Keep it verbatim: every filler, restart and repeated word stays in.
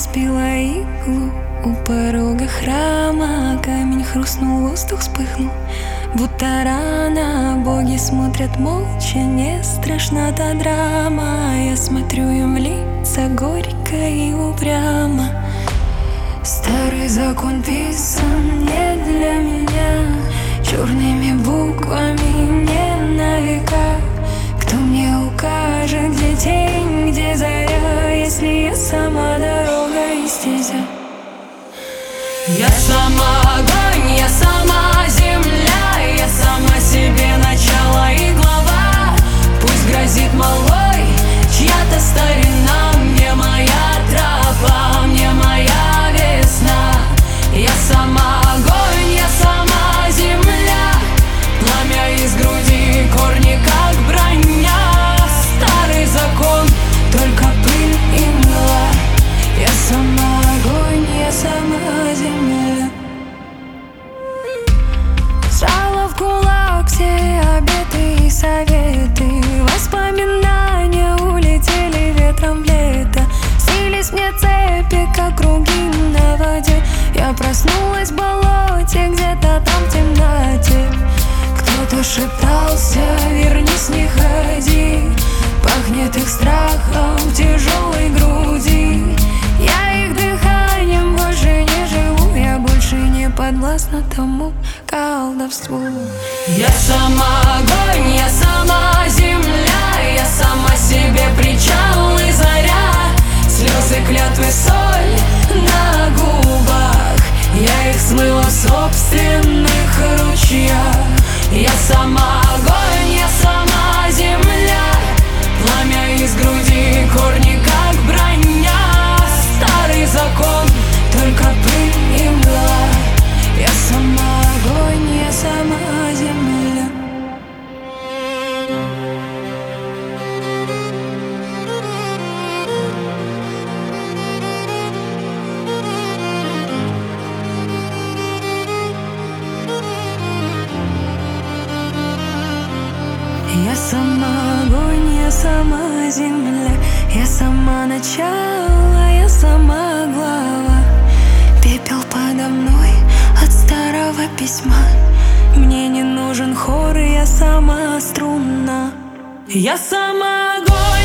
распила иглу у порога храма. Камень хрустнул, воздух вспыхнул, будто рана. Боги смотрят молча, не страшна та драма. Я смотрю им в лица горько и упрямо. Старый закон писан не для меня, черными буквами не на века. Кто мне укажет, где тень, где заря, если я сама дорога и стезя? Я сама огонь, я сама земля, я сама себе начало и глава. Пусть грозит молвой чья-то старина, мне моя тропа, мне моя весна. Я сама огонь, я сама земля, пламя из груди, корни как броня. Старый закон, только пыль и мгла. Я сама огонь, я сама земля. Сжала в кулак все обеты и советы. Воспоминания улетели ветром в лето. Снились мне цепи, как круги на воде. Я проснулась в болоте, где-то там в темноте. Кто-то шептался: вернись, не ходи. Пахнет их страхом в тяжелой груди. Я их дыханием больше не живу. Я больше не подвластна тому колдовству. Я сама огонь, я сама земля, я сама себе причал и заря. Слезы, клятвы, соль на губах, я их смыла в собственных ручьях. Я сама огонь, я сама земля, пламя из груди, корни как броня. Старый закон, только пыль и мгла. Я сама огонь, я сама земля. Я сама огонь, я сама земля, я сама начало, я сама глава. Пепел подо мной от старого письма. Мне не нужен хор, я сама струна. Я сама огонь.